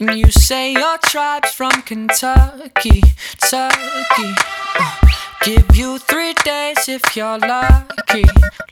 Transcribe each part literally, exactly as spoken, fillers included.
You say your tribe's from Kentucky, Kentucky. Uh, give you three days if you're lucky,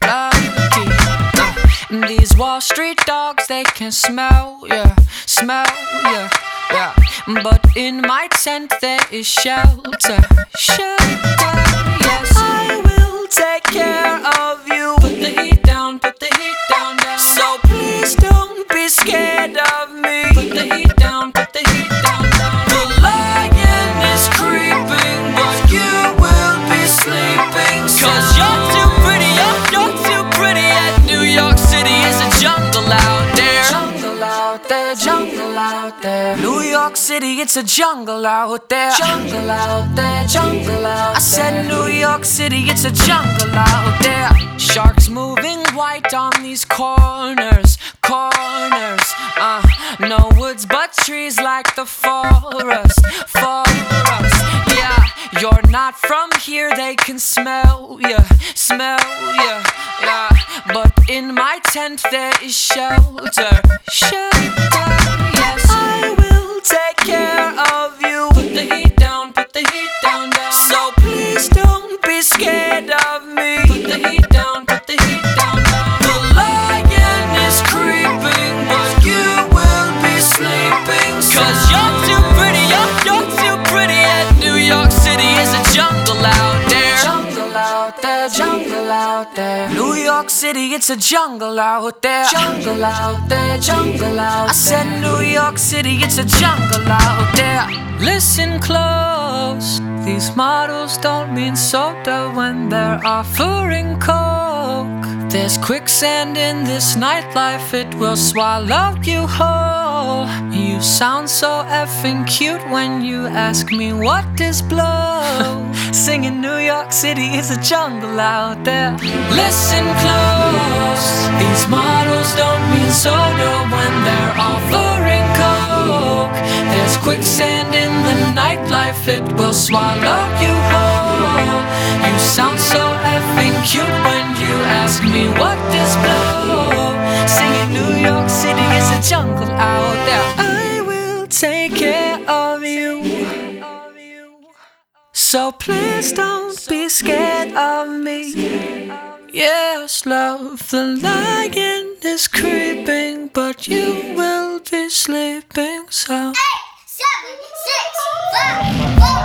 lucky. Uh, and these Wall Street dogs, they can smell ya, smell ya, yeah. But in my tent there is shelter, shelter, yes. I will take care of you. Put the heat down, put the heat down, down. So please don't be scared of me. Put the heat down, put the heat down, down. The lion is creeping, but you will be sleeping. Cause you're too pretty, you're, you're too pretty. And New York City is a jungle out there. Jungle out there, jungle out there. New York City, it's a jungle out there. Jungle out there, jungle out there. I said New York City, it's a jungle out there. Sharks moving white on these corners, corners. Uh, no woods but trees like the forest, forest. Yeah, you're not from here, they can smell ya, smell ya. Yeah, but in my tent there is shelter, shelter. Yes, I will take care of you. Put the heat down, put the heat down, down. So please don't be scared of me. Put the heat down, put the heat down, down. The lion is creeping, but you will be sleeping. Cause you're too pretty, you're, you're too pretty. And New York City is a jungle out there. Jungle out there, jungle out there. New York City, it's a jungle out there. Jungle out there, jungle out there. I said New York City, it's a jungle out there. Listen close, these models don't mean soda when they're offering coke. There's quicksand in this nightlife, it will swallow you whole. You sound so effing cute when you ask me what is blow. Singing New York City is a jungle out there. Listen close, these models don't mean soda when they're offering coke. There's quicksand in the nightlife, it will swallow you whole. You sound so effing cute when you ask me what is blow. Singing New York City is a jungle out there. I will take care of you. So please don't be scared of me. Yes, love, the lion is creeping, but you will be sleeping. So eight, seven, six, five, four.